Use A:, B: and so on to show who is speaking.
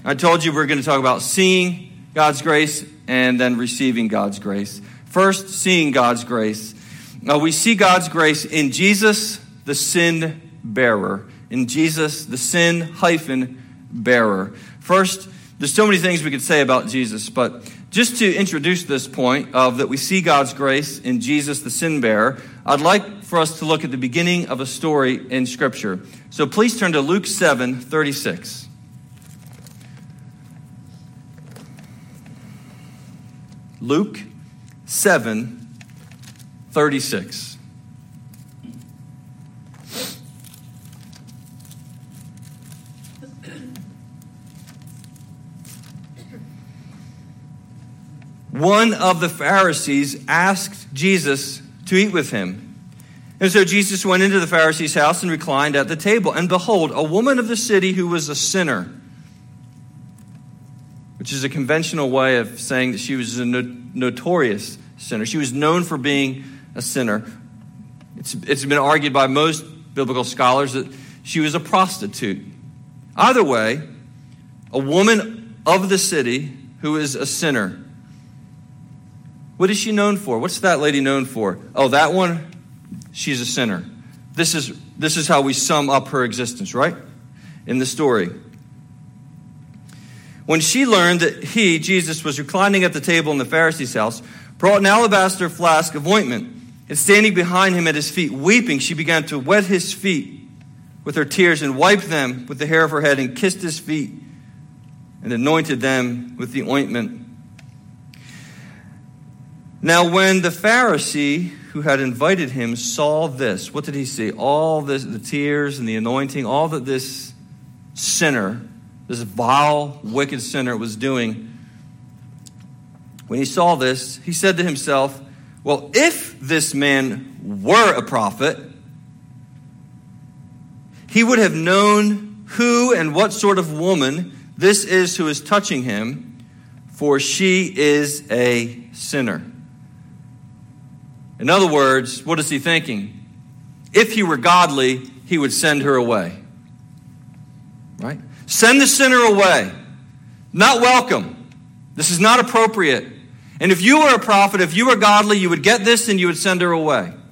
A: I told you we're going to talk about seeing God's grace and then receiving God's grace. First, seeing God's grace. We see God's grace in Jesus, the sin bearer. In Jesus, the sin-bearer. First, there's so many things we could say about Jesus, but just to introduce this point of that we see God's grace in Jesus, the sin bearer, I'd like for us to look at the beginning of a story in Scripture. So please turn to Luke 7:36. Luke 7:36. One of the Pharisees asked Jesus to eat with him. And so Jesus went into the Pharisee's house and reclined at the table. And behold, a woman of the city who was a sinner, which is a conventional way of saying that she was a notorious sinner. She was known for being a sinner. It's been argued by most biblical scholars that she was a prostitute. Either way, a woman of the city who is a sinner. What is she known for? What's that lady known for? Oh, that one, she's a sinner. This is how we sum up her existence, right? In the story. When she learned that he, Jesus, was reclining at the table in the Pharisee's house, brought an alabaster flask of ointment, and standing behind him at his feet, weeping, she began to wet his feet with her tears and wiped them with the hair of her head and kissed his feet and anointed them with the ointment. Now, when the Pharisee who had invited him saw this, what did he see? All this, the tears and the anointing, all that this sinner, this vile, wicked sinner was doing. When he saw this, he said to himself, well, if this man were a prophet, he would have known who and what sort of woman this is who is touching him, for she is a sinner. In other words, what is he thinking? If he were godly, he would send her away. Right? Send the sinner away. Not welcome. This is not appropriate. And if you were a prophet, if you were godly, you would get this and you would send her away.